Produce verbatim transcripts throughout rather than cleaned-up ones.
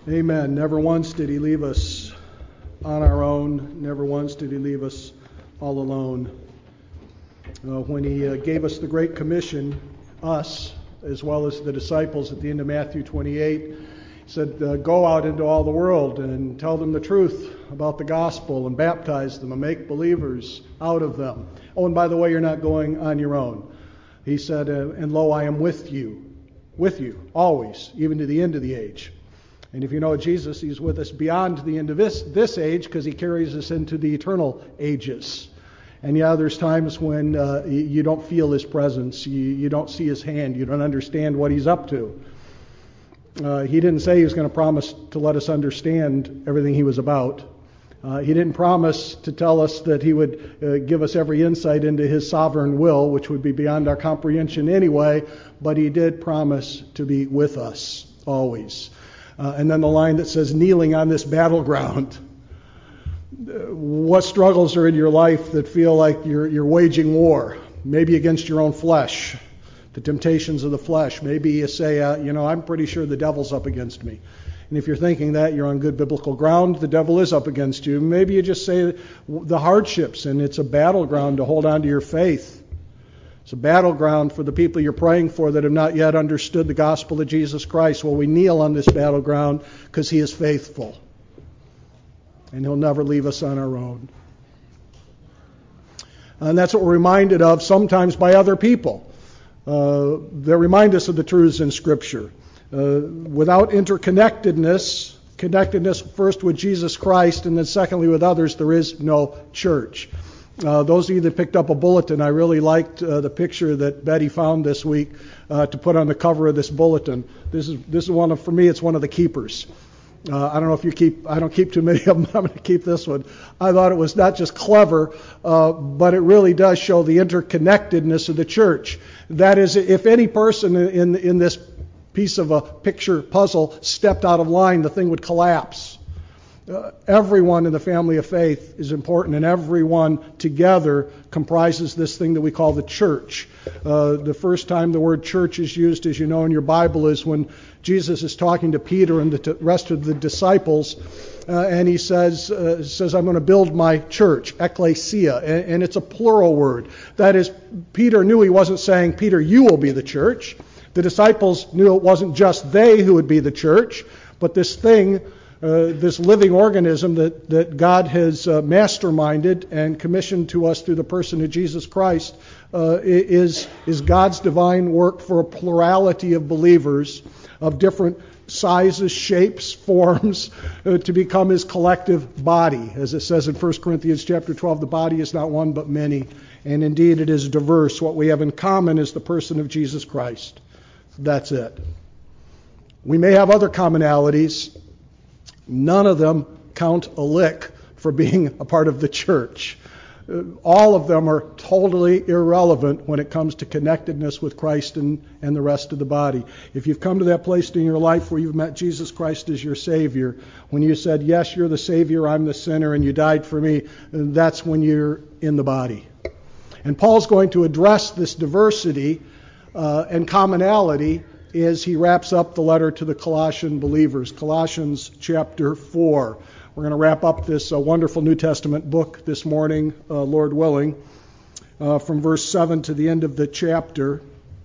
Amen. Never once did he leave us on our own. Never once did he leave us all alone. Uh, when he uh, gave us the Great Commission, us, as well as the disciples at the end of Matthew twenty-eight, he said, uh, go out into all the world and tell them the truth about the gospel and baptize them and make believers out of them. Oh, and by the way, you're not going on your own. He said, uh, and lo, I am with you, with you, always, even to the end of the age. And if you know Jesus, he's with us beyond the end of this, this age because he carries us into the eternal ages. And yeah, there's times when uh, you don't feel his presence, you, you don't see his hand, you don't understand what he's up to. Uh, he didn't say he was going to promise to let us understand everything he was about. Uh, he didn't promise to tell us that he would uh, give us every insight into his sovereign will, which would be beyond our comprehension anyway, but he did promise to be with us always. Uh, and then the line that says, kneeling on this battleground. What struggles are in your life that feel like you're, you're waging war? Maybe against your own flesh, the temptations of the flesh. Maybe you say, uh, you know, I'm pretty sure the devil's up against me. And if you're thinking that, you're on good biblical ground. The devil is up against you. Maybe you just say the hardships, and it's a battleground to hold on to your faith. It's a battleground for the people you're praying for that have not yet understood the gospel of Jesus Christ. Well, we kneel on this battleground because he is faithful. And he'll never leave us on our own. And that's what we're reminded of sometimes by other people. Uh, they remind us of the truths in Scripture. Uh, without interconnectedness, connectedness first with Jesus Christ and then secondly with others, there is no church. Uh, those of you that picked up a bulletin, I really liked uh, the picture that Betty found this week uh, to put on the cover of this bulletin. This is this is one of, for me, it's one of the keepers. Uh, I don't know if you keep, I don't keep too many of them. I'm going to keep this one. I thought it was not just clever, uh, but it really does show the interconnectedness of the church. That is, if any person in in this piece of a picture puzzle stepped out of line, the thing would collapse. Uh, everyone in the family of faith is important, and everyone together comprises this thing that we call the church. Uh, the first time the word church is used, as you know in your Bible, is when Jesus is talking to Peter and the t- rest of the disciples, uh, and he says, uh, says, I'm going to build my church, ecclesia, and, and it's a plural word. That is, Peter knew he wasn't saying, Peter, you will be the church. The disciples knew it wasn't just they who would be the church, but this thing, Uh, this living organism that, that God has uh, masterminded and commissioned to us through the person of Jesus Christ uh, is, is God's divine work for a plurality of believers of different sizes, shapes, forms uh, to become his collective body. As it says in First Corinthians chapter twelve, the body is not one but many, and indeed it is diverse. What we have in common is the person of Jesus Christ. That's it. We may have other commonalities. None of them count a lick for being a part of the church. All of them are totally irrelevant when it comes to connectedness with Christ and, and the rest of the body. If you've come to that place in your life where you've met Jesus Christ as your Savior, when you said, yes, you're the Savior, I'm the sinner, and you died for me, that's when you're in the body. And Paul's going to address this diversity uh, and commonality as he wraps up the letter to the Colossian believers. Colossians chapter four. We're going to wrap up this uh, wonderful New Testament book this morning, uh, Lord willing, uh, from verse seven to the end of the chapter.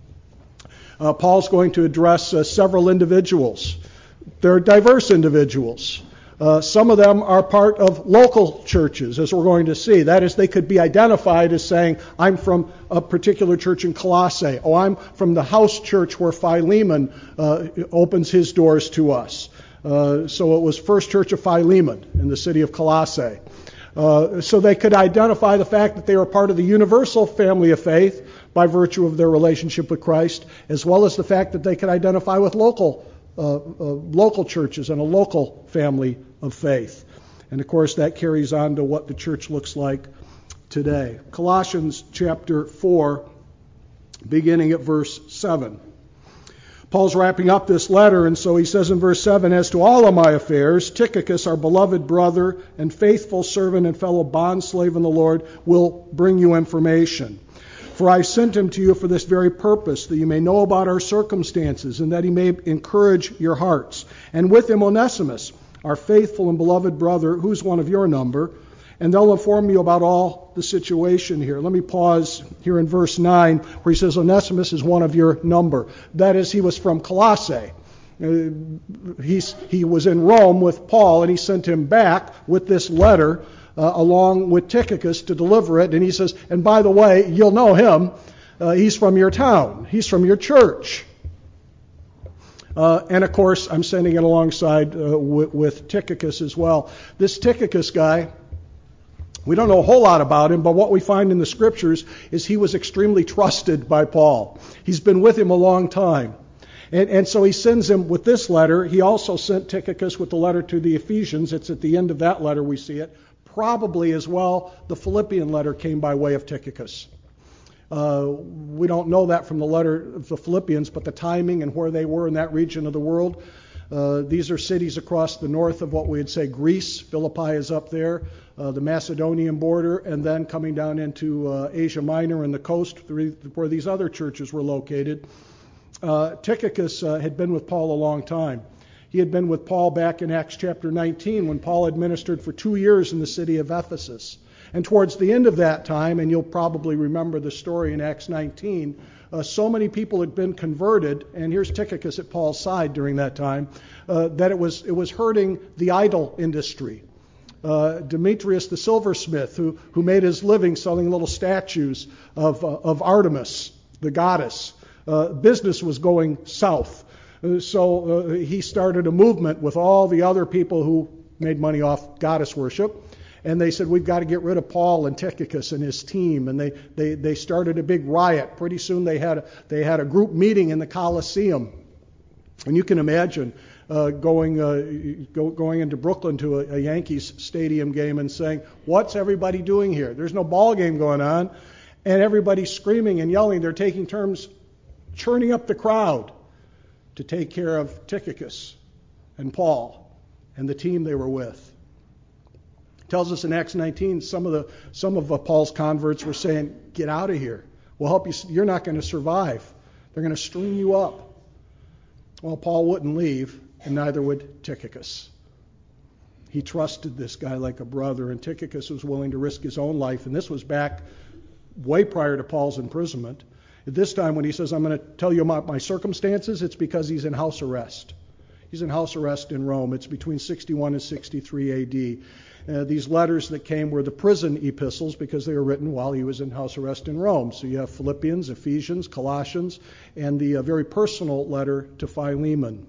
Uh, Paul's going to address uh, several individuals. They're diverse individuals. Uh, some of them are part of local churches, as we're going to see. That is, they could be identified as saying, I'm from a particular church in Colossae. Oh, I'm from the house church where Philemon uh, opens his doors to us. Uh, so it was First Church of Philemon in the city of Colossae. Uh, so they could identify the fact that they were part of the universal family of faith by virtue of their relationship with Christ, as well as the fact that they could identify with local Uh, uh, local churches and a local family of faith. And of course that carries on to what the church looks like today. Colossians chapter four, beginning at verse seven. Paul's wrapping up this letter, and so he says in verse seven, as to all of my affairs, Tychicus, our beloved brother and faithful servant and fellow bondslave in the Lord, will bring you information. For I sent him to you for this very purpose, that you may know about our circumstances, and that he may encourage your hearts. And with him Onesimus, our faithful and beloved brother, who's one of your number, and they'll inform you about all the situation here. Let me pause here in verse nine, where he says Onesimus is one of your number. That is, he was from Colossae. Uh, he's, he was in Rome with Paul, and he sent him back with this letter Uh, along with Tychicus to deliver it. And he says, and by the way, you'll know him. Uh, he's from your town. He's from your church. Uh, and of course, I'm sending it alongside uh, with, with Tychicus as well. This Tychicus guy, we don't know a whole lot about him, but what we find in the scriptures is he was extremely trusted by Paul. He's been with him a long time. And, and so he sends him with this letter. He also sent Tychicus with the letter to the Ephesians. It's at the end of that letter we see it. Probably as well, the Philippian letter came by way of Tychicus. Uh, we don't know that from the letter of the Philippians, but the timing and where they were in that region of the world. Uh, these are cities across the north of what we would say Greece. Philippi is up there, uh, the Macedonian border, and then coming down into uh, Asia Minor and the coast where these other churches were located. Uh, Tychicus uh, had been with Paul a long time. He had been with Paul back in Acts chapter nineteen when Paul had ministered for two years in the city of Ephesus. And towards the end of that time, and you'll probably remember the story in Acts nineteen, uh, so many people had been converted, and here's Tychicus at Paul's side during that time, uh, that it was it was hurting the idol industry. Uh, Demetrius the silversmith, who, who made his living selling little statues of, uh, of Artemis, the goddess, uh, business was going south. So uh, he started a movement with all the other people who made money off goddess worship. And they said, we've got to get rid of Paul and Tychicus and his team. And they, they, they started a big riot. Pretty soon they had, a, they had a group meeting in the Colosseum. And you can imagine uh, going, uh, go, going into Brooklyn to a, a Yankees stadium game and saying, what's everybody doing here? There's no ball game going on. And everybody's screaming and yelling. They're taking turns churning up the crowd to take care of Tychicus and Paul and the team they were with. It tells us in Acts nineteen, some of the some of uh, Paul's converts were saying, "Get out of here. We'll help you. You're not going to survive. They're going to string you up." Well, Paul wouldn't leave, and neither would Tychicus. He trusted this guy like a brother, and Tychicus was willing to risk his own life. And this was back way prior to Paul's imprisonment. At this time, when he says, I'm going to tell you about my circumstances, it's because he's in house arrest. He's in house arrest in Rome. It's between sixty-one and sixty-three A D. Uh, these letters that came were the prison epistles because they were written while he was in house arrest in Rome. So you have Philippians, Ephesians, Colossians, and the uh, very personal letter to Philemon.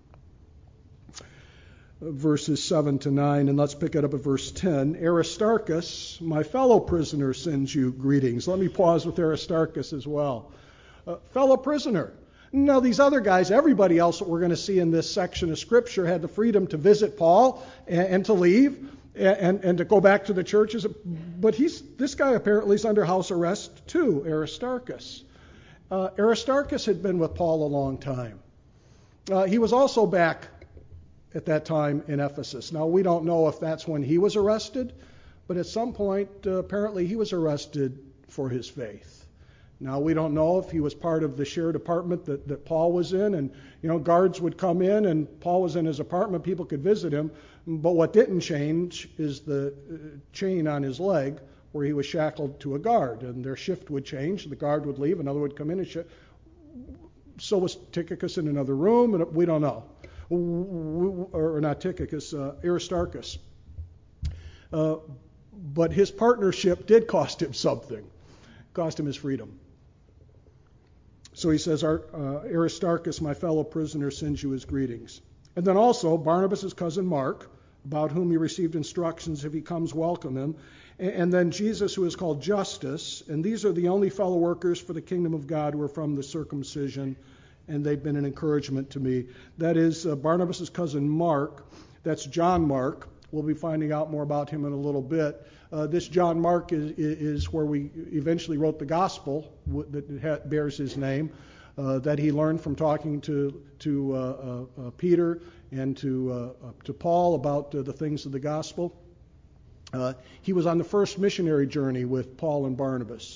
Verses seven to nine, and let's pick it up at verse ten. Aristarchus, my fellow prisoner, sends you greetings. Let me pause with Aristarchus as well. Uh, fellow prisoner. Now, these other guys, everybody else that we're going to see in this section of Scripture had the freedom to visit Paul and, and to leave and, and, and to go back to the churches. But he's this guy apparently is under house arrest too, Aristarchus. Uh, Aristarchus had been with Paul a long time. Uh, he was also back at that time in Ephesus. Now, we don't know if that's when he was arrested, but at some point, uh, apparently he was arrested for his faith. Now, we don't know if he was part of the shared apartment that, that Paul was in, and, you know, guards would come in, and Paul was in his apartment, people could visit him, but what didn't change is the uh, chain on his leg where he was shackled to a guard, and their shift would change, the guard would leave, another would come in and sh- so was Tychicus in another room, and we don't know. Or not Tychicus, uh, Aristarchus. Uh, but his partnership did cost him something. Cost him his freedom. So he says, uh, Aristarchus, my fellow prisoner, sends you his greetings. And then also Barnabas' cousin Mark, about whom he received instructions, if he comes, welcome him. And, and then Jesus, who is called Justus. And these are the only fellow workers for the kingdom of God who are from the circumcision, and they've been an encouragement to me. That is uh, Barnabas' cousin Mark. That's John Mark. We'll be finding out more about him in a little bit. Uh, this John Mark is, is where we eventually wrote the gospel that bears his name, uh, that he learned from talking to to uh, uh, uh, Peter and to uh, uh, to Paul about uh, the things of the gospel. Uh, he was on the first missionary journey with Paul and Barnabas.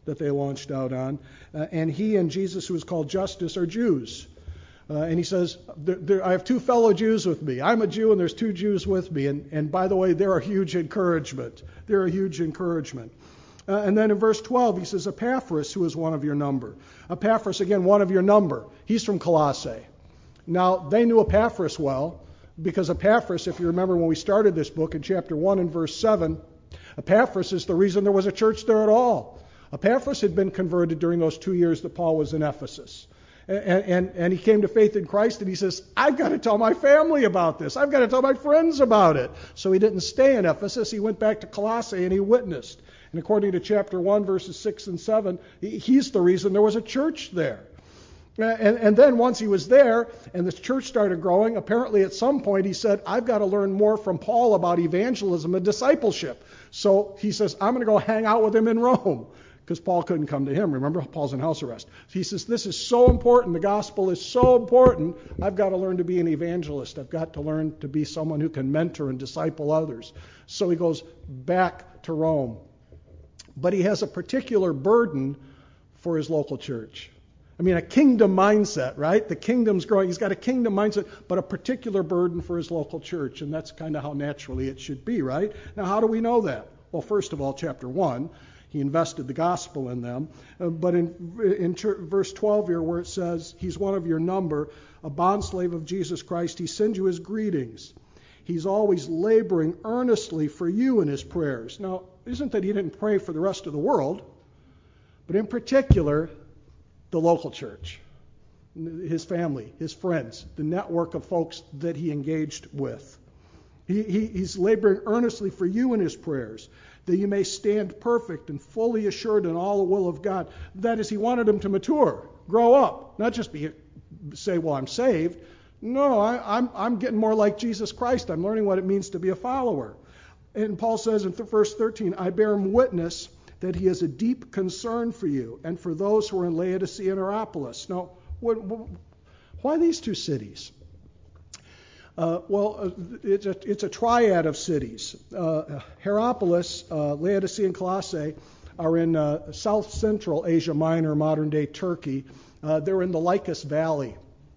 that they launched out on. Uh, and he and Jesus, who is called Justus, are Jews. Uh, and he says, there, there, I have two fellow Jews with me. I'm a Jew and there's two Jews with me. And, and by the way, they're a huge encouragement. They're a huge encouragement. Uh, and then in verse twelve, he says, Epaphras, who is one of your number. Epaphras, again, one of your number. He's from Colossae. Now, they knew Epaphras well, because Epaphras, if you remember when we started this book in chapter one and verse seven, Epaphras is the reason there was a church there at all. Epaphras had been converted during those two years that Paul was in Ephesus. And, and, and he came to faith in Christ, and he says, I've got to tell my family about this. I've got to tell my friends about it. So he didn't stay in Ephesus. He went back to Colossae, and he witnessed. And according to chapter one, verses six and seven, he's the reason there was a church there. And, and then once he was there, and the church started growing, apparently at some point he said, I've got to learn more from Paul about evangelism and discipleship. So he says, I'm going to go hang out with him in Rome. Because Paul couldn't come to him. Remember, Paul's in house arrest. He says, this is so important. The gospel is so important. I've got to learn to be an evangelist. I've got to learn to be someone who can mentor and disciple others. So he goes back to Rome. But he has a particular burden for his local church. I mean, a kingdom mindset, right? The kingdom's growing. He's got a kingdom mindset, but a particular burden for his local church. And that's kind of how naturally it should be, right? Now, how do we know that? Well, first of all, chapter one. He invested the gospel in them. Uh, but in, in ch- verse twelve here, where it says, he's one of your number, a bondslave of Jesus Christ, he sends you his greetings. He's always laboring earnestly for you in his prayers. Now, isn't that he didn't pray for the rest of the world, but in particular, the local church, his family, his friends, the network of folks that he engaged with. He, he, he's laboring earnestly for you in his prayers, that you may stand perfect and fully assured in all the will of God. That is, he wanted them to mature, grow up, not just be say, well, I'm saved. No, I, I'm, I'm getting more like Jesus Christ. I'm learning what it means to be a follower. And Paul says in verse thirteen, I bear him witness that he has a deep concern for you and for those who are in Laodicea and Hierapolis. Now, what, what, why these two cities? Uh, well, uh, it's, a, it's a triad of cities. Uh, Hierapolis, uh, Laodicea, and Colossae are in uh, south central Asia Minor, modern-day Turkey. Uh, they're in the Lycus Valley.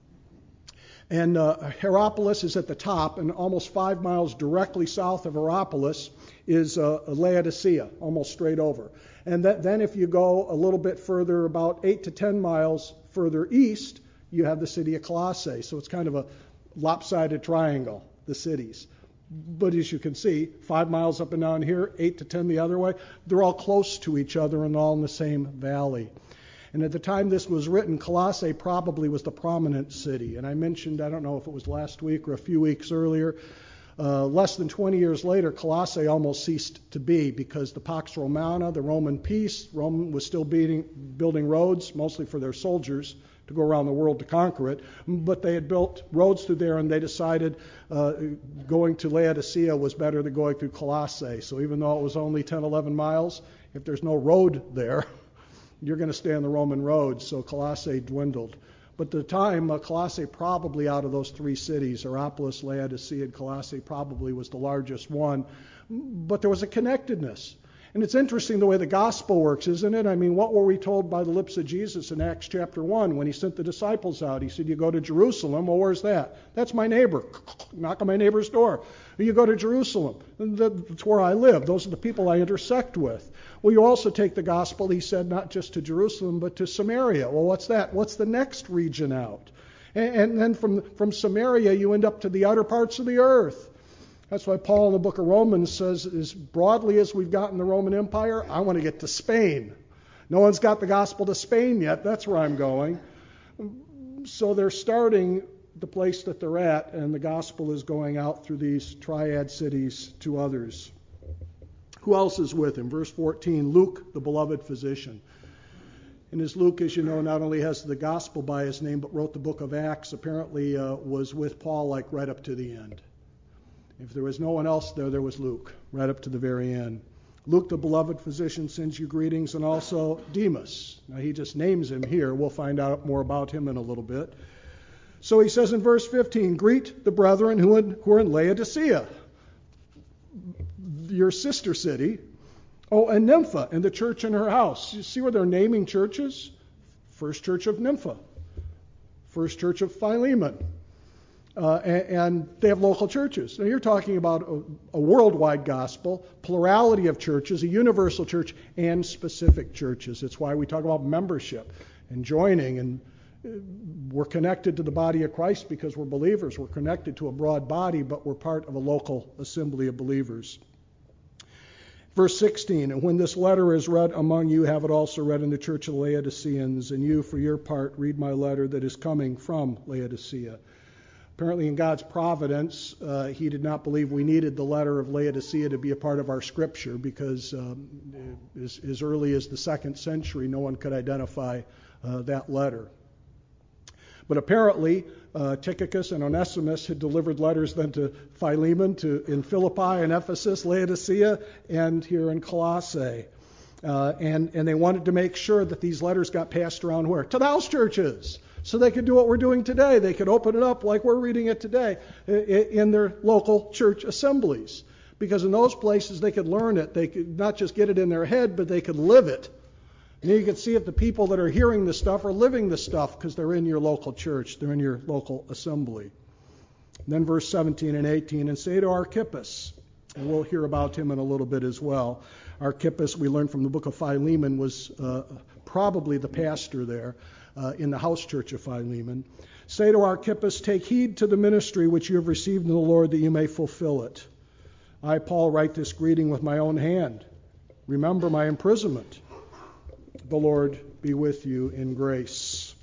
And uh, Hierapolis is at the top, and almost five miles directly south of Hierapolis is uh, Laodicea, almost straight over. And that, then if you go a little bit further, about eight to ten miles further east, you have the city of Colossae. So it's kind of a lopsided triangle, the cities. But as you can see, five miles up and down here, eight to ten the other way, they're all close to each other and all in the same valley. And at the time this was written, Colossae probably was the prominent city. And I mentioned, I don't know if it was last week or a few weeks earlier, uh, less than twenty years later, Colossae almost ceased to be because the Pax Romana, the Roman peace, Rome was still beating, building roads, mostly for their soldiers, to go around the world to conquer it. But they had built roads through there, and they decided uh, going to Laodicea was better than going through Colossae. So even though it was only ten, eleven miles, if there's no road there, you're going to stay on the Roman road. So Colossae dwindled. But at the time, uh, Colossae probably out of those three cities, Hierapolis, Laodicea, and Colossae probably was the largest one. But there was a connectedness. And it's interesting the way the gospel works, isn't it? I mean, what were we told by the lips of Jesus in Acts chapter one when he sent the disciples out? He said, you go to Jerusalem. Well, where's that? That's my neighbor. Knock on my neighbor's door. You go to Jerusalem. That's where I live. Those are the people I intersect with. Well, you also take the gospel, he said, not just to Jerusalem, but to Samaria. Well, what's that? What's the next region out? And, and then from, from Samaria, you end up to the outer parts of the earth. That's why Paul in the book of Romans says, as broadly as we've gotten the Roman Empire, I want to get to Spain. No one's got the gospel to Spain yet. That's where I'm going. So they're starting the place that they're at, and the gospel is going out through these triad cities to others. Who else is with him? Verse fourteen, Luke, the beloved physician. And as Luke, as you know, not only has the gospel by his name, but wrote the book of Acts, apparently uh, was with Paul like right up to the end. If there was no one else there, there was Luke, right up to the very end. Luke, the beloved physician, sends you greetings, and also Demas. Now, he just names him here. We'll find out more about him in a little bit. So he says in verse fifteen, greet the brethren who are in Laodicea, your sister city, Oh, and Nympha and the church in her house. You see where they're naming churches? First Church of Nympha. First Church of Philemon. Uh, and, and they have local churches. Now you're talking about a, a worldwide gospel, plurality of churches, a universal church, and specific churches. It's why we talk about membership and joining, and we're connected to the body of Christ because we're believers. We're connected to a broad body, but we're part of a local assembly of believers. Verse sixteen, and when this letter is read among you, have it also read in the church of Laodiceans, and you, for your part, read my letter that is coming from Laodicea. Apparently, in God's providence, uh, he did not believe we needed the letter of Laodicea to be a part of our scripture, because um, as, as early as the second century, no one could identify uh, that letter. But apparently, uh, Tychicus and Onesimus had delivered letters then to Philemon, to in Philippi and Ephesus, Laodicea, and here in Colossae. Uh, and, and they wanted to make sure that these letters got passed around where? To the house churches. So they could do what we're doing today. They could open it up like we're reading it today in their local church assemblies. Because in those places they could learn it. They could not just get it in their head, but they could live it. And you can see if the people that are hearing the stuff are living the stuff because they're in your local church. They're in your local assembly. And then verse seventeen and eighteen, and say to Archippus, and we'll hear about him in a little bit as well. Archippus, we learned from the book of Philemon, was uh, probably the pastor there. Uh, in the house church of Philemon. Say to Archippus, take heed to the ministry which you have received in the Lord, that you may fulfill it. I, Paul, write this greeting with my own hand. Remember my imprisonment. The Lord be with you in grace.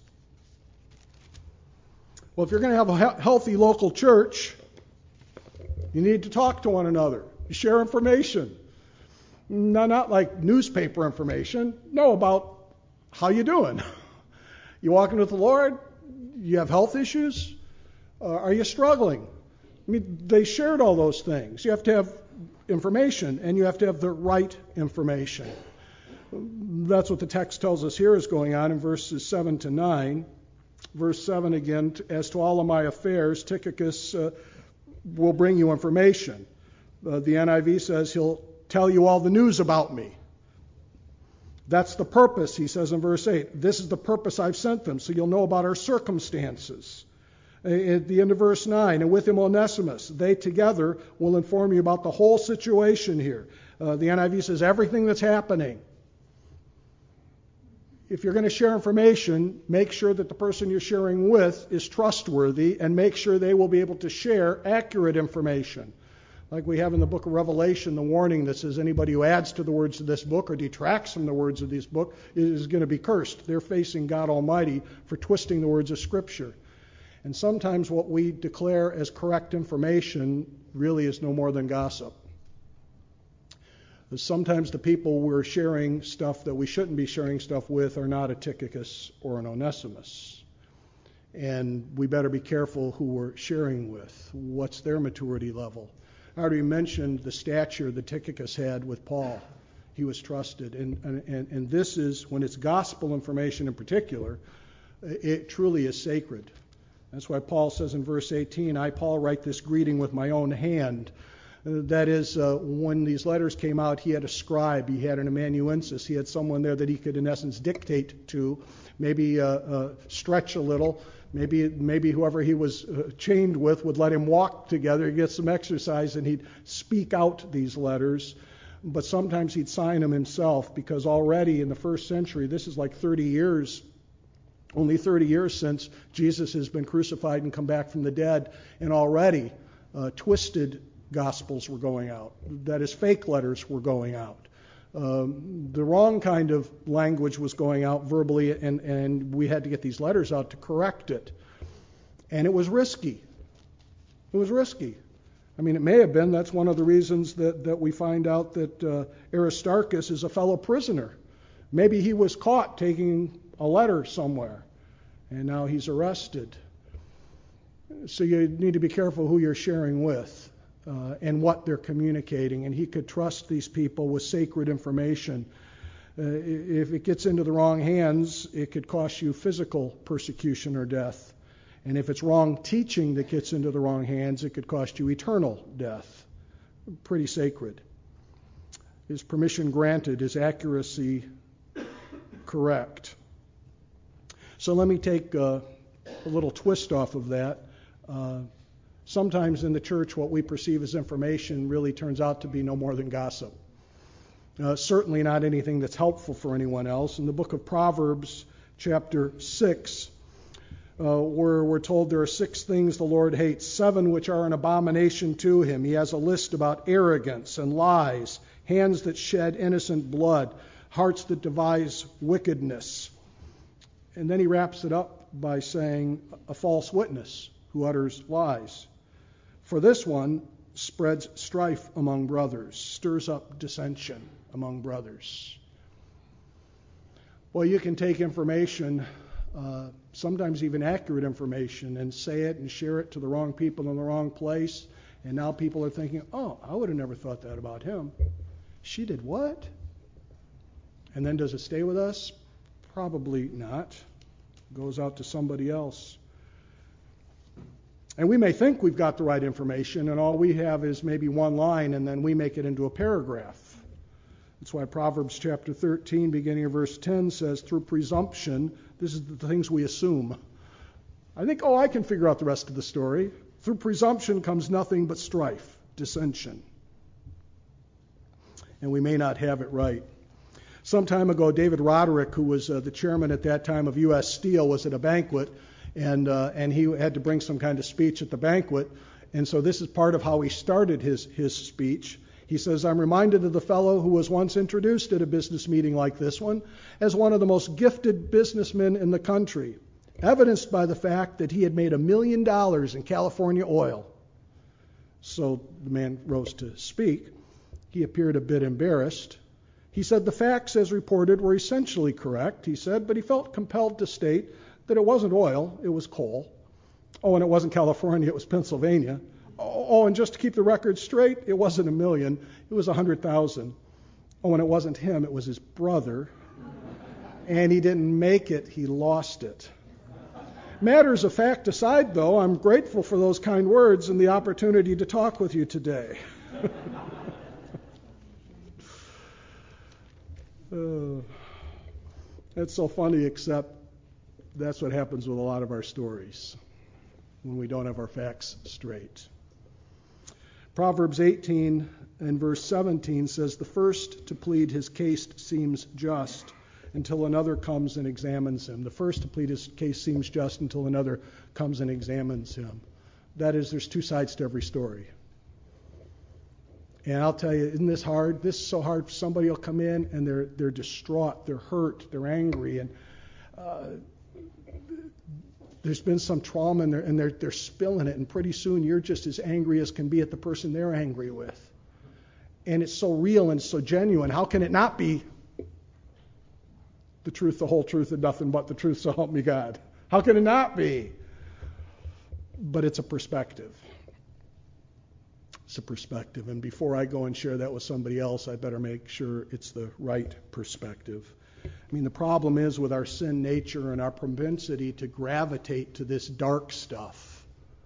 Well, if you're going to have a he- healthy local church, you need to talk to one another. You share information. No, not like newspaper information. No, about how you doing. You walking with the Lord? You have health issues? Uh, are you struggling? I mean, they shared all those things. You have to have information, and you have to have the right information. That's what the text tells us here is going on in verses seven to nine. Verse seven again, as to all of my affairs, Tychicus uh, will bring you information. Uh, the N I V says he'll tell you all the news about me. That's the purpose, he says in verse eight. This is the purpose I've sent them, so you'll know about our circumstances. At the end of verse nine, and with him Onesimus, they together will inform you about the whole situation here. Uh, the N I V says everything that's happening. If you're going to share information, make sure that the person you're sharing with is trustworthy, and make sure they will be able to share accurate information. Like we have in the book of Revelation, the warning that says anybody who adds to the words of this book or detracts from the words of this book is going to be cursed. They're facing God Almighty for twisting the words of Scripture. And sometimes what we declare as correct information really is no more than gossip. Sometimes the people we're sharing stuff that we shouldn't be sharing stuff with are not a Tychicus or an Onesimus. And we better be careful who we're sharing with. What's their maturity level? I already mentioned the stature that Tychicus had with Paul. He was trusted. And, and, and this is, when it's gospel information in particular, it truly is sacred. That's why Paul says in verse eighteen, I, Paul, write this greeting with my own hand. That is, uh, when these letters came out, he had a scribe, he had an amanuensis, he had someone there that he could, in essence, dictate to, maybe uh, uh, stretch a little. Maybe maybe whoever he was uh, chained with would let him walk together, get some exercise, and he'd speak out these letters. But sometimes he'd sign them himself, because already in the first century, this is like thirty years, only thirty years since Jesus has been crucified and come back from the dead, and already uh, twisted gospels were going out. That is, fake letters were going out. Um, the wrong kind of language was going out verbally, and, and we had to get these letters out to correct it. And it was risky. It was risky. I mean, it may have been. That's one of the reasons that, that we find out that uh, Aristarchus is a fellow prisoner. Maybe he was caught taking a letter somewhere, and now he's arrested. So you need to be careful who you're sharing with. Uh, and what they're communicating, and he could trust these people with sacred information. Uh, if it gets into the wrong hands, it could cost you physical persecution or death. And if it's wrong teaching that gets into the wrong hands, it could cost you eternal death. Pretty sacred. Is permission granted? Is accuracy correct? So let me take uh, a little twist off of that. Uh, sometimes in the church, what we perceive as information really turns out to be no more than gossip. Uh, certainly not anything that's helpful for anyone else. In the book of Proverbs, chapter six, uh, where we're told there are six things the Lord hates, seven which are an abomination to him. He has a list about arrogance and lies, hands that shed innocent blood, hearts that devise wickedness. And then he wraps it up by saying, a false witness who utters lies. For this one spreads strife among brothers, stirs up dissension among brothers. Well, you can take information, uh, sometimes even accurate information, and say it and share it to the wrong people in the wrong place. And now people are thinking, oh, I would have never thought that about him. She did what? And then does it stay with us? Probably not. It goes out to somebody else. And we may think we've got the right information, and all we have is maybe one line, and then we make it into a paragraph. That's why Proverbs chapter thirteen, beginning of verse ten, says, through presumption, this is the things we assume. I think, oh, I can figure out the rest of the story. Through presumption comes nothing but strife, dissension. And we may not have it right. Some time ago, David Roderick, who was uh, the chairman at that time of U S Steel, was at a banquet, and uh, and he had to bring some kind of speech at the banquet. And so this is part of how he started his, his speech. He says, I'm reminded of the fellow who was once introduced at a business meeting like this one as one of the most gifted businessmen in the country, evidenced by the fact that he had made a million dollars in California oil. So the man rose to speak. He appeared a bit embarrassed. He said the facts as reported were essentially correct, he said, but he felt compelled to state that it wasn't oil, it was coal. Oh, and it wasn't California, it was Pennsylvania. Oh, and just to keep the record straight, it wasn't a million, it was a hundred thousand. Oh, and it wasn't him, it was his brother. And he didn't make it, he lost it. Matters of fact aside, though, I'm grateful for those kind words and the opportunity to talk with you today. uh, that's so funny, except that's what happens with a lot of our stories when we don't have our facts straight. Proverbs eighteen and verse seventeen says, the first to plead his case seems just until another comes and examines him. The first to plead his case seems just until another comes and examines him. That is, there's two sides to every story. And I'll tell you, isn't this hard? This is so hard. Somebody will come in and they're they're distraught, they're hurt, they're angry, and uh, there's been some trauma in there, and they're they're spilling it, and pretty soon you're just as angry as can be at the person they're angry with. And it's so real and so genuine. How can it not be the truth, the whole truth, and nothing but the truth, so help me God? How can it not be? But it's a perspective. It's a perspective. And before I go and share that with somebody else, I better make sure it's the right perspective. I mean, the problem is with our sin nature and our propensity to gravitate to this dark stuff.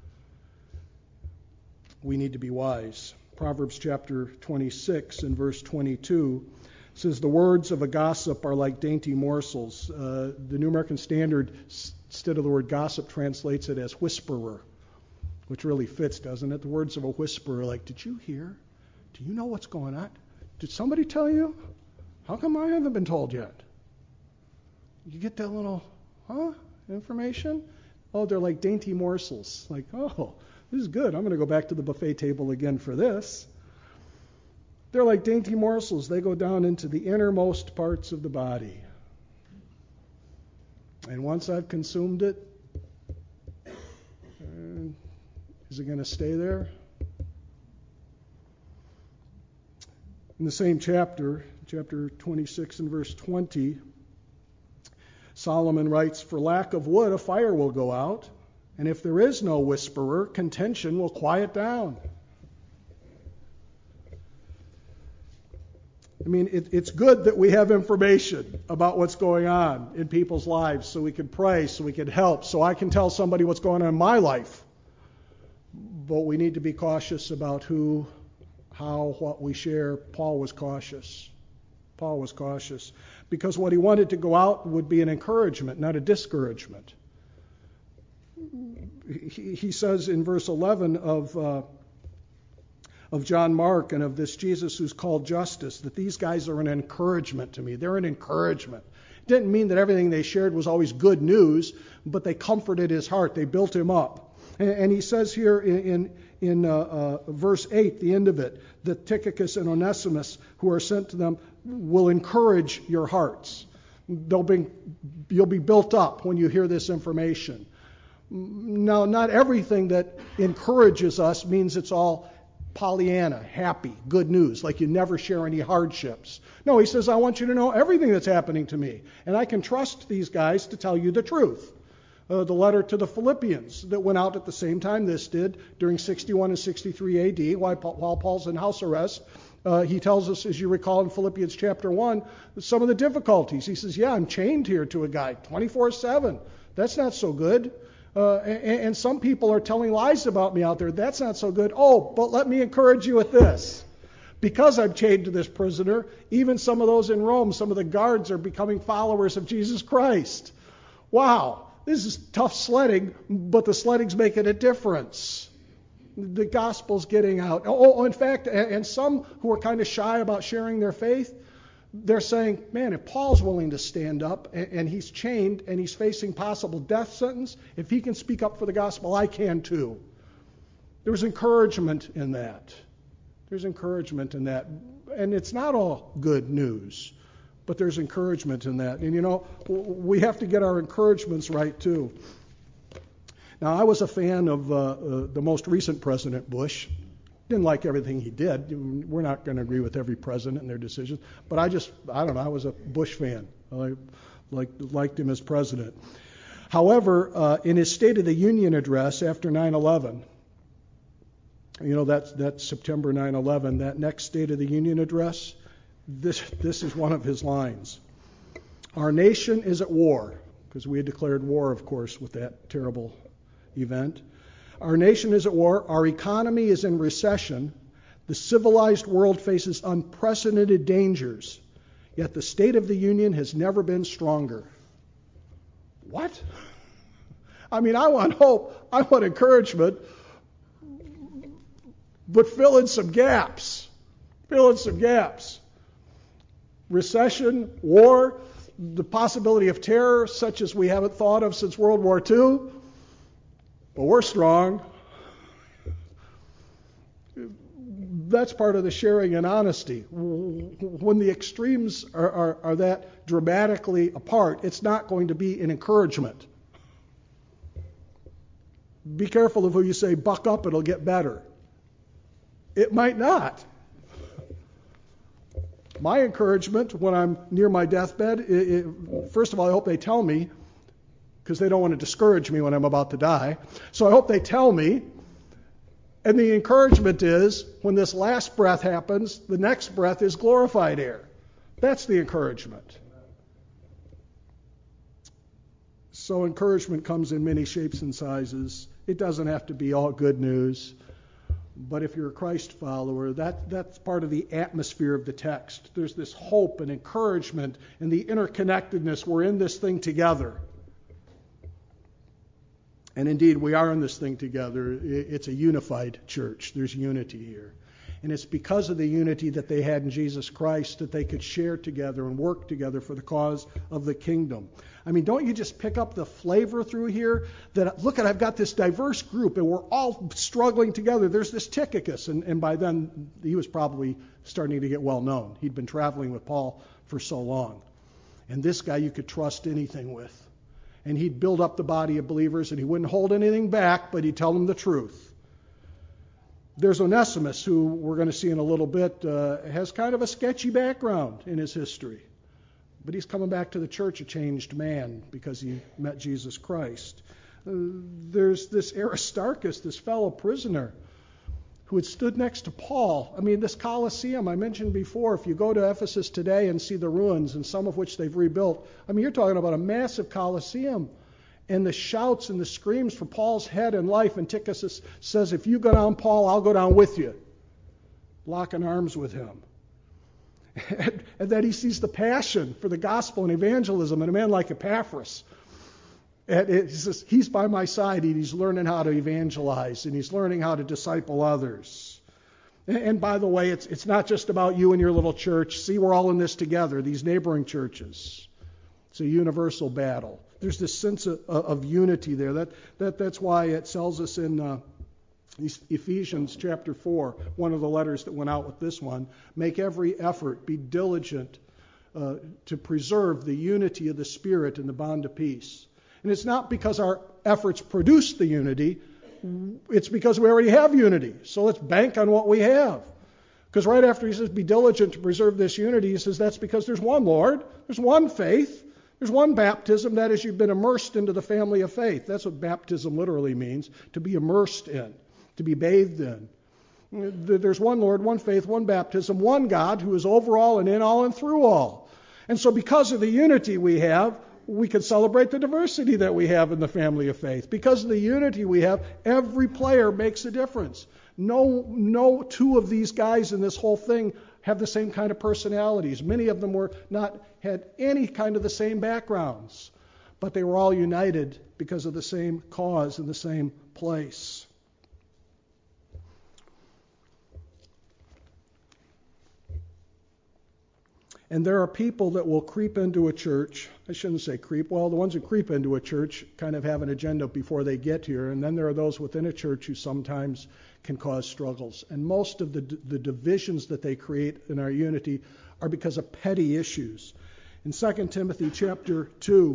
We need to be wise. Proverbs chapter twenty-six and verse twenty-two says, the words of a gossip are like dainty morsels. Uh, the New American Standard, instead of the word gossip, translates it as whisperer, which really fits, doesn't it? The words of a whisperer, like, did you hear? Do you know what's going on? Did somebody tell you? How come I haven't been told yet? You get that little, huh, information? Oh, they're like dainty morsels. Like, oh, this is good. I'm going to go back to the buffet table again for this. They're like dainty morsels. They go down into the innermost parts of the body. And once I've consumed it, is it going to stay there? In the same chapter, chapter twenty-six and verse twenty, Solomon writes, for lack of wood, a fire will go out, and if there is no whisperer, contention will quiet down. I mean, it, it's good that we have information about what's going on in people's lives so we can pray, so we can help, so I can tell somebody what's going on in my life. But we need to be cautious about who how, what we share, Paul was cautious. Paul was cautious because what he wanted to go out would be an encouragement, not a discouragement. He, he says in verse eleven of uh, of John Mark and of this Jesus who's called Justus, that these guys are an encouragement to me. They're an encouragement. It didn't mean that everything they shared was always good news, but they comforted his heart. They built him up. And, and he says here in, in, in uh, uh, verse eight, the end of it, that Tychicus and Onesimus, who are sent to them, will encourage your hearts. They'll be, you'll be built up when you hear this information. Now, not everything that encourages us means it's all Pollyanna, happy, good news, like you never share any hardships. No, he says, I want you to know everything that's happening to me, and I can trust these guys to tell you the truth. Uh, the letter to the Philippians that went out at the same time this did, during sixty-one and sixty-three A D, while, while Paul's in house arrest, uh, he tells us, as you recall in Philippians chapter one, some of the difficulties. He says, yeah, I'm chained here to a guy twenty-four seven. That's not so good. Uh, and, and some people are telling lies about me out there. That's not so good. Oh, but let me encourage you with this. Because I'm chained to this prisoner, even some of those in Rome, some of the guards are becoming followers of Jesus Christ. Wow, this is tough sledding, but the sledding's making a difference. The gospel's getting out. Oh, in fact, and some who are kind of shy about sharing their faith, they're saying, man, if Paul's willing to stand up and he's chained and he's facing possible death sentence, if he can speak up for the gospel, I can too. There's encouragement in that. There's encouragement in that. And it's not all good news, but there's encouragement in that. And you know, we have to get our encouragements right too. Now, I was a fan of uh, uh, the most recent President Bush. Didn't like everything he did. We're not going to agree with every president and their decisions, but I just, I don't know, I was a Bush fan. I liked, liked him as president. However, uh, in his State of the Union address after nine eleven, you know, that's, that's September nine eleven, that next State of the Union address, this, this is one of his lines. Our nation is at war, because we had declared war, of course, with that terrible event. Our nation is at war. Our economy is in recession. The civilized world faces unprecedented dangers. Yet the State of the Union has never been stronger. What? I mean, I want hope. I want encouragement. But fill in some gaps. Fill in some gaps. Recession, war, the possibility of terror such as we haven't thought of since World War Two. But we're strong. That's part of the sharing and honesty. When the extremes are, are, are that dramatically apart, it's not going to be an encouragement. Be careful of who you say, buck up, it'll get better. It might not. My encouragement when I'm near my deathbed, it, it, first of all, I hope they tell me, because they don't want to discourage me when I'm about to die. So I hope they tell me. And the encouragement is, when this last breath happens, the next breath is glorified air. That's the encouragement. So encouragement comes in many shapes and sizes. It doesn't have to be all good news. But if you're a Christ follower, that, that's part of the atmosphere of the text. There's this hope and encouragement and the interconnectedness. We're in this thing together. And indeed, we are in this thing together. It's a unified church. There's unity here. And it's because of the unity that they had in Jesus Christ that they could share together and work together for the cause of the kingdom. I mean, don't you just pick up the flavor through here? That, look, at I've got this diverse group, and we're all struggling together. There's this Tychicus, and, and by then he was probably starting to get well known. He'd been traveling with Paul for so long. And this guy you could trust anything with. And he'd build up the body of believers, and he wouldn't hold anything back, but he'd tell them the truth. There's Onesimus, who we're going to see in a little bit, uh, has kind of a sketchy background in his history. But he's coming back to the church a changed man because he met Jesus Christ. Uh, there's this Aristarchus, this fellow prisoner, who had stood next to Paul. I mean, this Colosseum I mentioned before, if you go to Ephesus today and see the ruins, and some of which they've rebuilt, I mean, you're talking about a massive Colosseum. And the shouts and the screams for Paul's head and life, and Tychicus says, if you go down, Paul, I'll go down with you. locking arms with him. And, and then he sees the passion for the gospel and evangelism in a man like Epaphras. And it, he says, he's by my side, and he's learning how to evangelize, and he's learning how to disciple others. And, and by the way, it's, it's not just about you and your little church. See, we're all in this together, these neighboring churches. It's a universal battle. There's this sense of, of unity there. That, that That's why it tells us in uh, Ephesians chapter four, one of the letters that went out with this one, make every effort, be diligent uh, to preserve the unity of the Spirit and the bond of peace. And it's not because our efforts produce the unity, it's because we already have unity. So let's bank on what we have. Because right after he says, be diligent to preserve this unity, he says that's because there's one Lord, there's one faith, there's one baptism, that is, you've been immersed into the family of faith. That's what baptism literally means, to be immersed in, to be bathed in. There's one Lord, one faith, one baptism, one God who is over all and in all and through all. And so because of the unity we have, we can celebrate the diversity that we have in the family of faith. Because of the unity we have, every player makes a difference. No, no two of these guys in this whole thing have the same kind of personalities. Many of them were not had any kind of the same backgrounds, but they were all united because of the same cause in the same place. And there are people that will creep into a church. I shouldn't say creep. Well, the ones who creep into a church kind of have an agenda before they get here. And then there are those within a church who sometimes can cause struggles. And most of the, the divisions that they create in our unity are because of petty issues. In Second Timothy chapter two,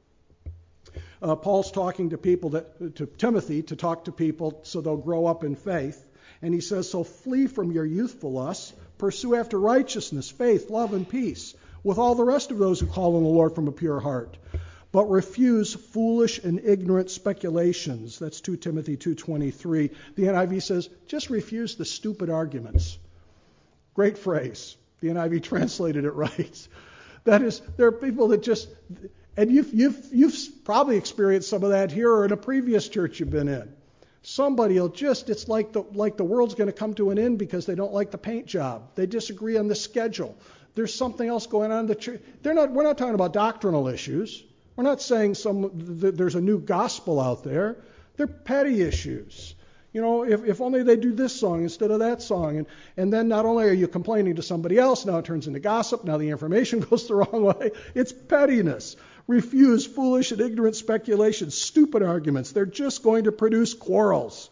uh, Paul's talking to people, that to Timothy, to talk to people so they'll grow up in faith. And he says, so flee from your youthful lusts, pursue after righteousness, faith, love, and peace, with all the rest of those who call on the Lord from a pure heart. But refuse foolish and ignorant speculations. That's Second Timothy two twenty-three. The N I V says, just refuse the stupid arguments. Great phrase. The N I V translated it right. That is, there are people that just, and you've, you've, you've probably experienced some of that here or in a previous church you've been in. Somebody will just, it's like the like the world's going to come to an end because they don't like the paint job. They disagree on the schedule. There's something else going on in the church. They're not, we're not talking about doctrinal issues. We're not saying some there's a new gospel out there. They're petty issues. You know, if, if only they do this song instead of that song. And, and then not only are you complaining to somebody else, now it turns into gossip. Now the information goes the wrong way. It's pettiness. Refuse foolish and ignorant speculations, stupid arguments. They're just going to produce quarrels.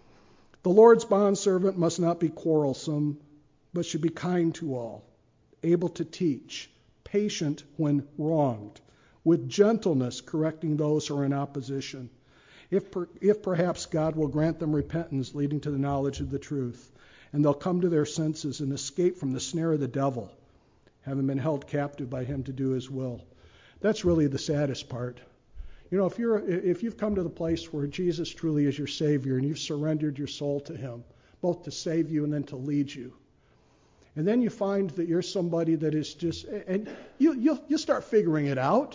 The Lord's bondservant must not be quarrelsome, but should be kind to all, able to teach, patient when wronged, with gentleness correcting those who are in opposition. If, per, if perhaps God will grant them repentance leading to the knowledge of the truth, and they'll come to their senses and escape from the snare of the devil, having been held captive by him to do his will. That's really the saddest part. You know, if you're if you've come to the place where Jesus truly is your Savior and you've surrendered your soul to him, both to save you and then to lead you, and then you find that you're somebody that is just, and you you'll, you'll start figuring it out,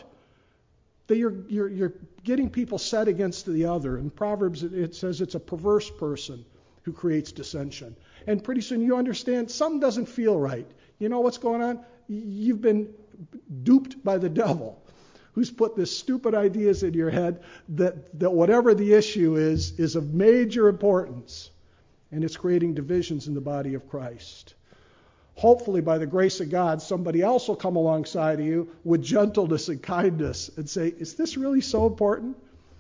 that you're you're you're getting people set against the other. In Proverbs it, it says it's a perverse person who creates dissension. And pretty soon you understand something doesn't feel right. You know what's going on? You've been duped by the devil, who's put this stupid ideas in your head that, that whatever the issue is, is of major importance. And it's creating divisions in the body of Christ. Hopefully, by the grace of God, somebody else will come alongside of you with gentleness and kindness and say, is this really so important?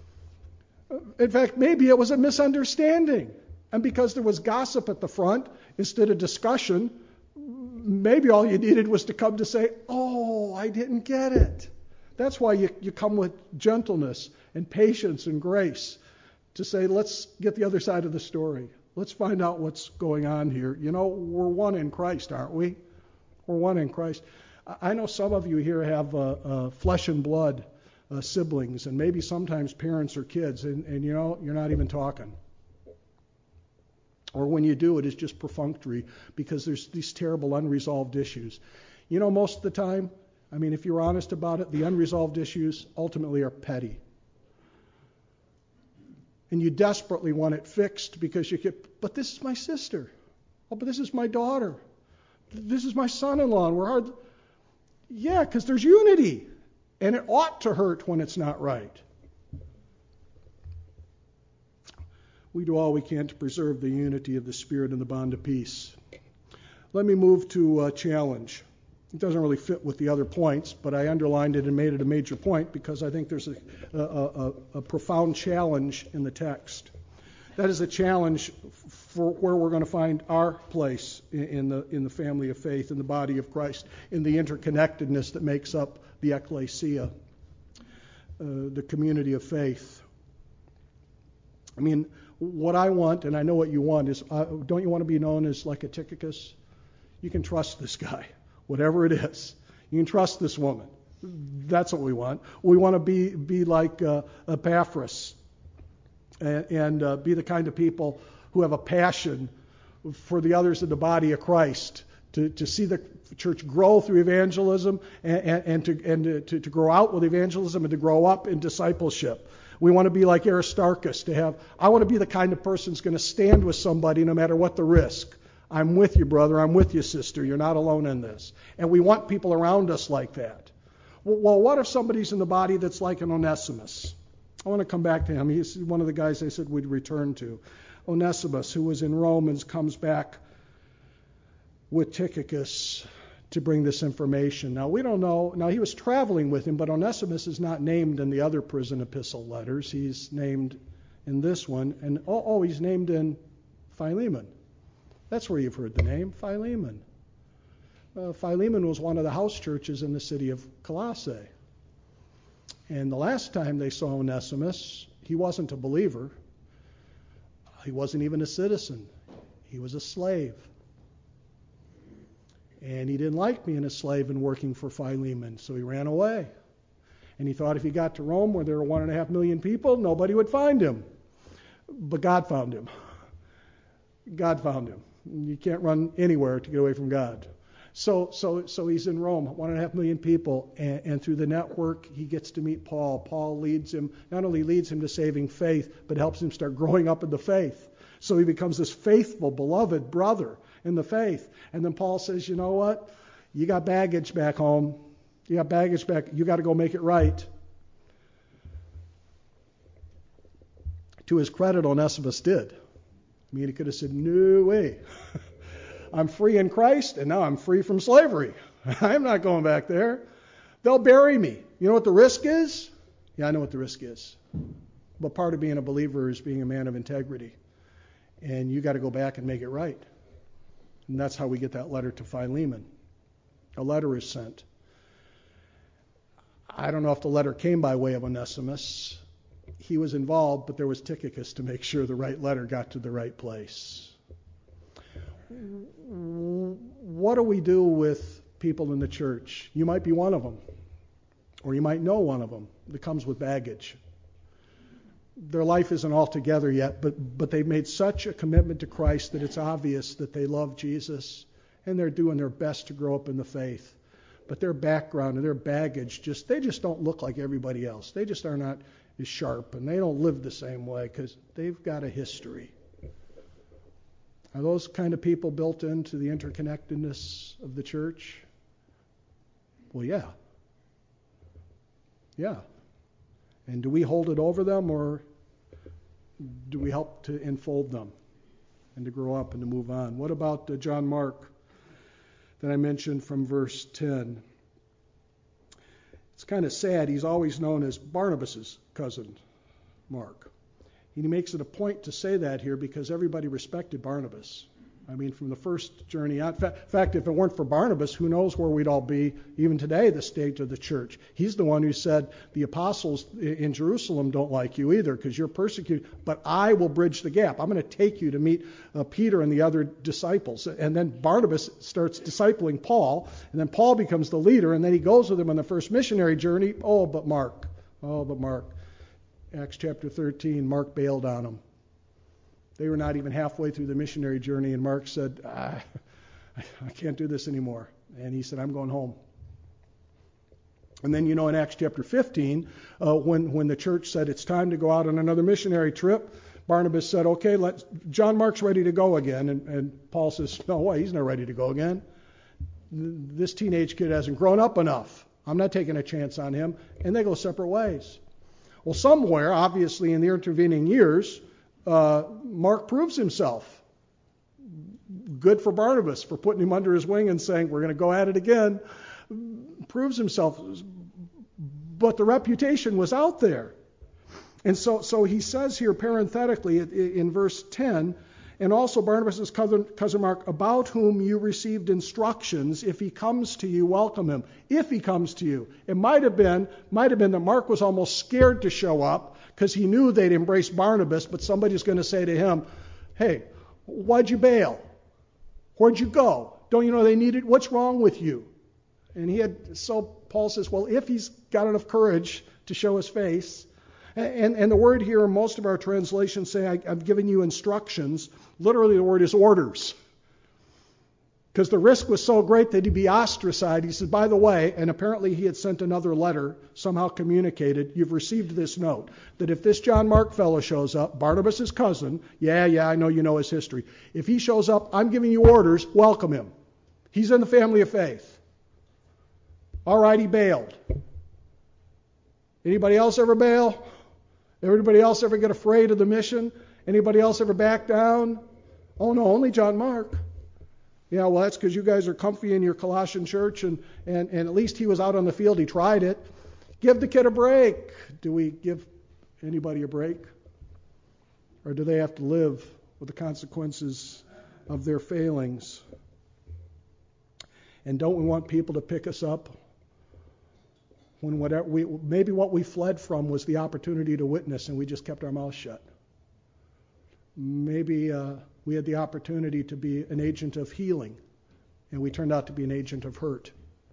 In fact, maybe it was a misunderstanding. And because there was gossip at the front instead of discussion, maybe all you needed was to come to say, oh, I didn't get it. That's why you, you come with gentleness and patience and grace to say, let's get the other side of the story. Let's find out what's going on here. You know, we're one in Christ, aren't we? We're one in Christ. I know some of you here have uh, uh, flesh and blood uh, siblings, and maybe sometimes parents or kids, and, and you know, you're not even talking. Or when you do, it is just perfunctory because there's these terrible unresolved issues. You know, most of the time, I mean, if you're honest about it, the unresolved issues ultimately are petty. And you desperately want it fixed because you get, but this is my sister. Oh, but this is my daughter. This is my son-in-law. And we're hard. Yeah, because there's unity. And it ought to hurt when it's not right. We do all we can to preserve the unity of the Spirit and the bond of peace. Let me move to a challenge. It doesn't really fit with the other points, but I underlined it and made it a major point because I think there's a, a, a, a profound challenge in the text. That is a challenge for where we're going to find our place in the in the family of faith, in the body of Christ, in the interconnectedness that makes up the ecclesia, uh, the community of faith. I mean, what I want, and I know what you want, is uh, don't you want to be known as like a Tychicus? You can trust this guy, whatever it is. You can trust this woman. That's what we want. We want to be be like uh, Epaphras, and, and uh, be the kind of people who have a passion for the others in the body of Christ, to, to see the church grow through evangelism, and, and, and, to, and to, to grow out with evangelism, and to grow up in discipleship. We want to be like Aristarchus, to have, I want to be the kind of person who's going to stand with somebody no matter what the risk. I'm with you, brother. I'm with you, sister. You're not alone in this. And we want people around us like that. Well, what if somebody's in the body that's like an Onesimus? I want to come back to him. He's one of the guys I said we'd return to. Onesimus, who was in Rome and comes back with Tychicus to bring this information. Now, we don't know. Now, he was traveling with him, but Onesimus is not named in the other prison epistle letters. He's named in this one. And, oh, oh he's named in Philemon. That's where you've heard the name, Philemon. Uh, Philemon was one of the house churches in the city of Colossae. And the last time they saw Onesimus, he wasn't a believer. He wasn't even a citizen. He was a slave. And he didn't like being a slave and working for Philemon, so he ran away. And he thought if he got to Rome, where there were one and a half million people, nobody would find him. But God found him. God found him. You can't run anywhere to get away from God. So, so, so he's in Rome, one and a half million people, and, and through the network, he gets to meet Paul. Paul leads him, not only leads him to saving faith, but helps him start growing up in the faith. So he becomes this faithful, beloved brother in the faith. And then Paul says, you know what? You got baggage back home. You got baggage back. You got to go make it right. To his credit, Onesimus did. I mean, he could have said, no way. I'm free in Christ, and now I'm free from slavery. I'm not going back there. They'll bury me. You know what the risk is? Yeah, I know what the risk is. But part of being a believer is being a man of integrity. And you got to go back and make it right. And that's how we get that letter to Philemon. A letter is sent. I don't know if the letter came by way of Onesimus. He was involved, but there was Tychicus to make sure the right letter got to the right place. What do we do with people in the church? You might be one of them, or you might know one of them that comes with baggage. Their life isn't all together yet, but, but they've made such a commitment to Christ that it's obvious that they love Jesus, and they're doing their best to grow up in the faith. But their background and their baggage, just they just don't look like everybody else. They just are not as sharp, and they don't live the same way because they've got a history. Are those kind of people built into the interconnectedness of the church? Well, yeah. Yeah. And do we hold it over them, or do we help to enfold them and to grow up and to move on? What about uh, John Mark that I mentioned from verse ten? It's kind of sad. He's always known as Barnabas's cousin, Mark. And he makes it a point to say that here because everybody respected Barnabas. I mean, from the first journey out. In fact, if it weren't for Barnabas, who knows where we'd all be even today, the state of the church. He's the one who said, the apostles in Jerusalem don't like you either because you're persecuted, but I will bridge the gap. I'm going to take you to meet uh, Peter and the other disciples. And then Barnabas starts discipling Paul, and then Paul becomes the leader, and then he goes with him on the first missionary journey. Oh, but Mark. Oh, but Mark. Acts chapter thirteen, Mark bailed on them. They were not even halfway through the missionary journey, and Mark said, ah, I can't do this anymore. And he said, I'm going home. And then, you know, in Acts chapter fifteen, uh, when, when the church said it's time to go out on another missionary trip, Barnabas said, okay, let John Mark's ready to go again. And, and Paul says, no way, he's not ready to go again. This teenage kid hasn't grown up enough. I'm not taking a chance on him. And they go separate ways. Well, somewhere, obviously, in the intervening years, uh, Mark proves himself. Good for Barnabas for putting him under his wing and saying, we're going to go at it again. Proves himself. But the reputation was out there. And so, so he says here parenthetically in verse ten, and also Barnabas' cousin, cousin Mark, about whom you received instructions, if he comes to you, welcome him. If he comes to you. It might have been, might have been that Mark was almost scared to show up because he knew they'd embrace Barnabas, but somebody's going to say to him, hey, why'd you bail? Where'd you go? Don't you know they needed? What's wrong with you? And he had, so Paul says, well, if he's got enough courage to show his face, and, and the word here, most of our translations say, I, I've given you instructions. Literally, the word is orders. Because the risk was so great that he'd be ostracized. He said, by the way, and apparently he had sent another letter, somehow communicated, you've received this note, that if this John Mark fellow shows up, Barnabas' cousin, yeah, yeah, I know you know his history. If he shows up, I'm giving you orders, welcome him. He's in the family of faith. All right, he bailed. Anybody else ever bail? Everybody else ever get afraid of the mission? Anybody else ever back down? Oh no, only John Mark. Yeah, well, that's because you guys are comfy in your Colossian church, and, and, and at least he was out on the field. He tried it. Give the kid a break. Do we give anybody a break? Or do they have to live with the consequences of their failings? And don't we want people to pick us up when whatever we, maybe what we fled from was the opportunity to witness and we just kept our mouths shut? Maybe uh, we had the opportunity to be an agent of healing, and we turned out to be an agent of hurt.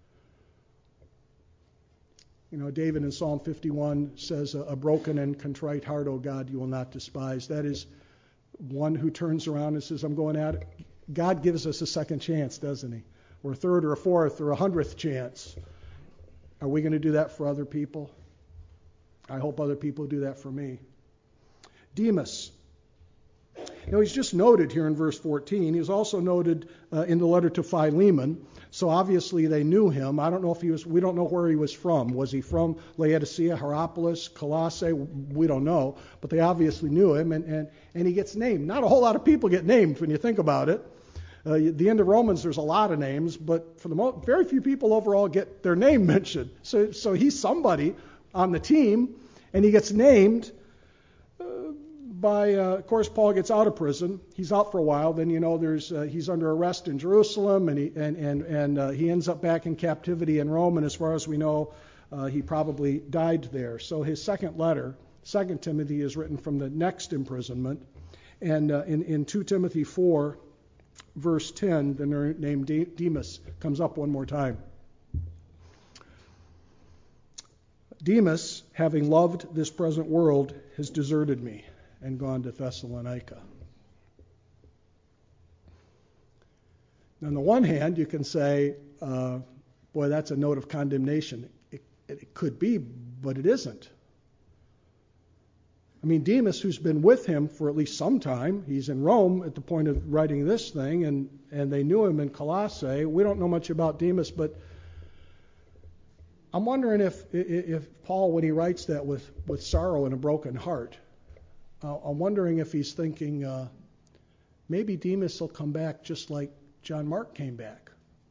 You know, David in Psalm fifty-one says, a broken and contrite heart, O God, you will not despise. That is one who turns around and says, I'm going at it. God gives us a second chance, doesn't he? Or a third or a fourth or a hundredth chance. Are we going to do that for other people? I hope other people do that for me. Demas. Now, he's just noted here in verse fourteen. He's also noted uh, in the letter to Philemon. So obviously they knew him. I don't know if he was, we don't know where he was from. Was he from Laodicea, Hierapolis, Colossae? We don't know. But they obviously knew him, and, and, and he gets named. Not a whole lot of people get named when you think about it. Uh, at the end of Romans, there's a lot of names, but for the most, very few people overall get their name mentioned. So, so he's somebody on the team, and he gets named. By, uh, of course, Paul gets out of prison. He's out for a while. Then, you know, there's uh, he's under arrest in Jerusalem, and he and and and uh, he ends up back in captivity in Rome. And as far as we know, uh, he probably died there. So his second letter, Second Timothy, is written from the next imprisonment. And uh, in in Second Timothy four, verse ten, the name Demas comes up one more time. Demas, having loved this present world, has deserted me and gone to Thessalonica. On the one hand, you can say, uh, boy, that's a note of condemnation. It, it could be, but it isn't. I mean, Demas, who's been with him for at least some time, he's in Rome at the point of writing this thing, and, and they knew him in Colossae. We don't know much about Demas, but I'm wondering if, if Paul, when he writes that with, with sorrow and a broken heart, Uh, I'm wondering if he's thinking uh, maybe Demas will come back just like John Mark came back.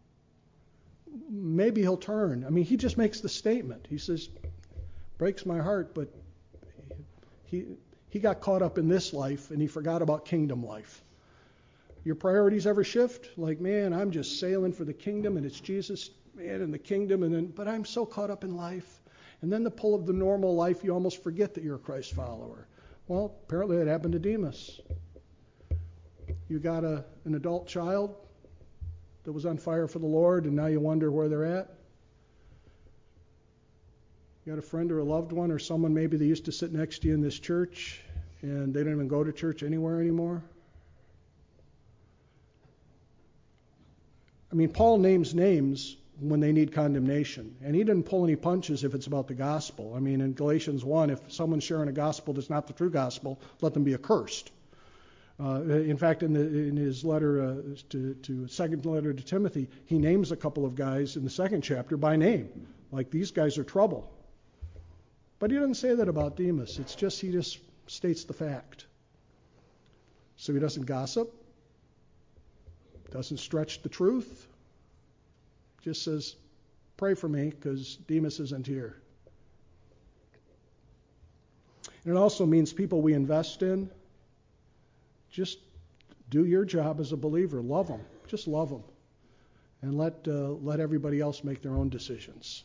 Maybe he'll turn. I mean, he just makes the statement. He says, breaks my heart, but he he got caught up in this life and he forgot about kingdom life. Your priorities ever shift? Like, man, I'm just sailing for the kingdom and it's Jesus, man, and the kingdom, and then, but I'm so caught up in life. And then the pull of the normal life, you almost forget that you're a Christ follower. Well, apparently that happened to Demas. You got a, an adult child that was on fire for the Lord, and now you wonder where they're at. You got a friend or a loved one or someone maybe that used to sit next to you in this church, and they don't even go to church anywhere anymore. I mean, Paul names names, when they need condemnation. And he didn't pull any punches if it's about the gospel. I mean, in Galatians one, if someone's sharing a gospel that's not the true gospel, let them be accursed. Uh, in fact, in, the, in his letter uh, to, to second letter to Timothy, he names a couple of guys in the second chapter by name, like these guys are trouble. But he doesn't say that about Demas. It's just he just states the fact. So he doesn't gossip, doesn't stretch the truth, just says, pray for me because Demas isn't here. And it also means people we invest in, just do your job as a believer. Love them. Just love them. And let, uh, let everybody else make their own decisions.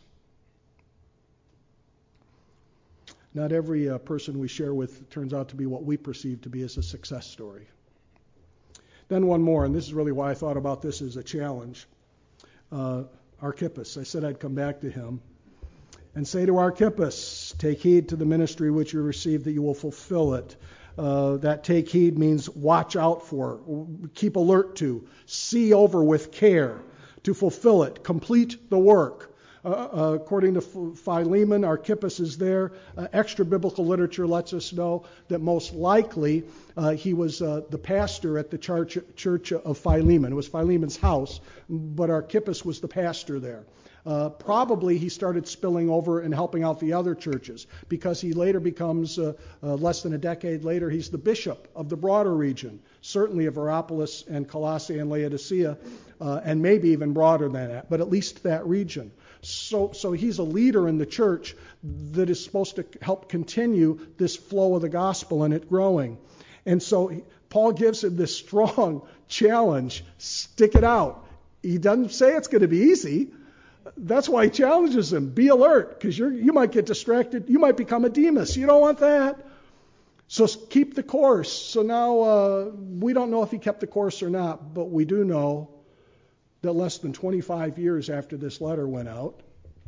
Not every uh, person we share with turns out to be what we perceive to be as a success story. Then one more, and this is really why I thought about this as a challenge. Uh, Archippus. I said I'd come back to him. And say to Archippus, take heed to the ministry which you received, that you will fulfill it. Uh, that take heed means watch out for, keep alert to, see over with care, to fulfill it, complete the work. Uh, uh, according to Philemon, Archippus is there. Uh, extra biblical literature lets us know that most likely uh, he was uh, the pastor at the church, church of Philemon. It was Philemon's house, but Archippus was the pastor there. Uh, probably he started spilling over and helping out the other churches because he later becomes, uh, uh, less than a decade later, he's the bishop of the broader region, certainly of Hierapolis and Colossae and Laodicea, uh, and maybe even broader than that, but at least that region. So, so he's a leader in the church that is supposed to help continue this flow of the gospel and it growing. And so he, Paul gives him this strong challenge, stick it out. He doesn't say it's going to be easy. That's why he challenges him. Be alert, because you you might get distracted. You might become a Demas. You don't want that. So keep the course. So now uh, we don't know if he kept the course or not, but we do know that less than twenty-five years after this letter went out,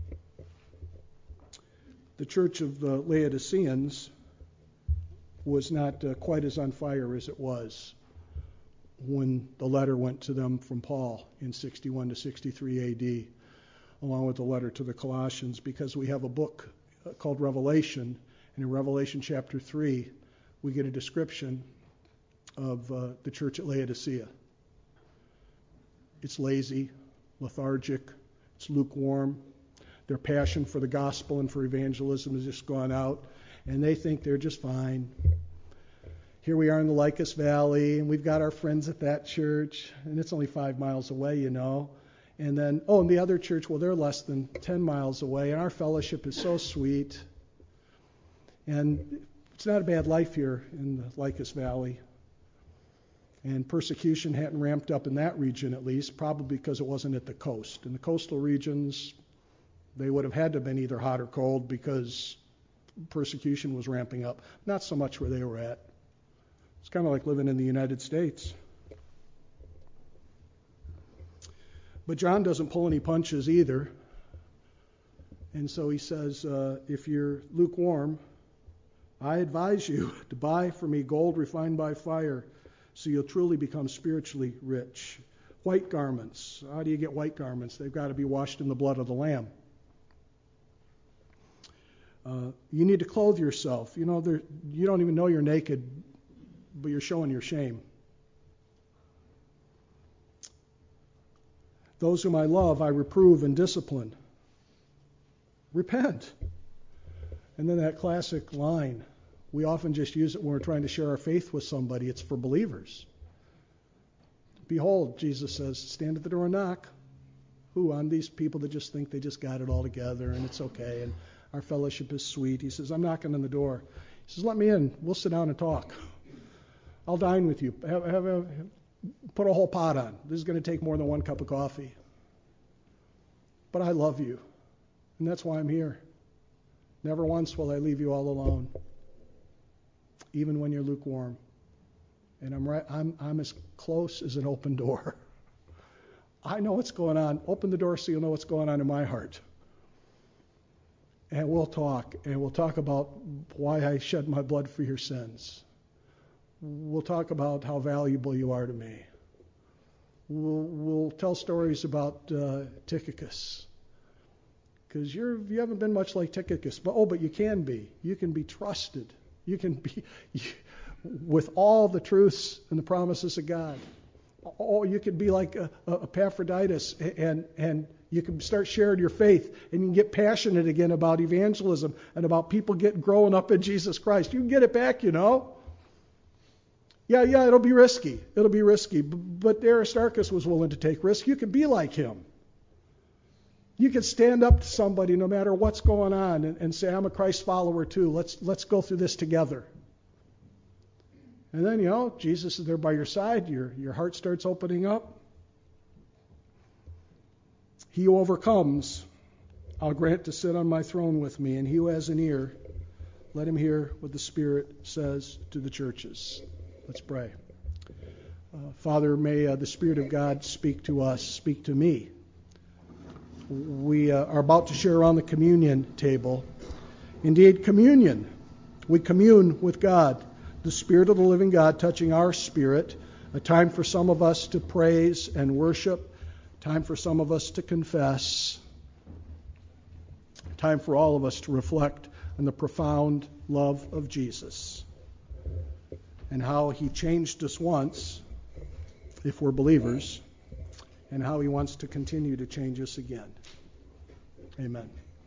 the church of the Laodiceans was not uh, quite as on fire as it was when the letter went to them from Paul in sixty-one to sixty-three A D, along with the letter to the Colossians, because we have a book called Revelation, and in Revelation chapter three, we get a description of uh, the church at Laodicea. It's lazy, lethargic, it's lukewarm. Their passion for the gospel and for evangelism has just gone out, and they think they're just fine. Here we are in the Lycus Valley, and we've got our friends at that church, and it's only five miles away, you know. And then, oh, and the other church, well, they're less than ten miles away, and our fellowship is so sweet. And it's not a bad life here in the Lycus Valley. And persecution hadn't ramped up in that region, at least, probably because it wasn't at the coast. In the coastal regions, they would have had to have been either hot or cold because persecution was ramping up. Not so much where they were at. It's kind of like living in the United States. But John doesn't pull any punches either. And so he says, uh, if you're lukewarm, I advise you to buy for me gold refined by fire, so you'll truly become spiritually rich. White garments. How do you get white garments? They've got to be washed in the blood of the Lamb. Uh, you need to clothe yourself. You know, there, you don't even know you're naked, but you're showing your shame. Those whom I love, I reprove and discipline. Repent. And then that classic line, we often just use it when we're trying to share our faith with somebody. It's for believers. Behold, Jesus says, stand at the door and knock. Who? On these people that just think they just got it all together and it's okay and our fellowship is sweet. He says, I'm knocking on the door. He says, let me in. We'll sit down and talk. I'll dine with you. Have, have a, put a whole pot on. This is going to take more than one cup of coffee. But I love you, and that's why I'm here. Never once will I leave you all alone, even when you're lukewarm. And I'm right. I'm I'm as close as an open door. I know what's going on. Open the door so you'll know what's going on in my heart. And we'll talk, and we'll talk about why I shed my blood for your sins. We'll talk about how valuable you are to me. we'll, we'll tell stories about uh, Tychicus. Because you're you haven't been much like Tychicus. But, oh, but you can be. You can be trusted. You can be you, with all the truths and the promises of God. Oh, you could be like a, a Epaphroditus, and and you can start sharing your faith, and you can get passionate again about evangelism and about people getting growing up in Jesus Christ. You can get it back, you know. Yeah, yeah, it'll be risky. It'll be risky. But Aristarchus was willing to take risks. You can be like him. You can stand up to somebody no matter what's going on and, and say, I'm a Christ follower too. Let's let's go through this together. And then, you know, Jesus is there by your side. Your, your heart starts opening up. He who overcomes, I'll grant to sit on my throne with me. And he who has an ear, let him hear what the Spirit says to the churches. Let's pray. Uh, Father, may uh, the Spirit of God speak to us, speak to me. We uh, are about to share around the communion table. Indeed, communion. We commune with God. The Spirit of the living God touching our spirit, a time for some of us to praise and worship, time for some of us to confess, time for all of us to reflect on the profound love of Jesus and how he changed us once, if we're believers, and how he wants to continue to change us again. Amen.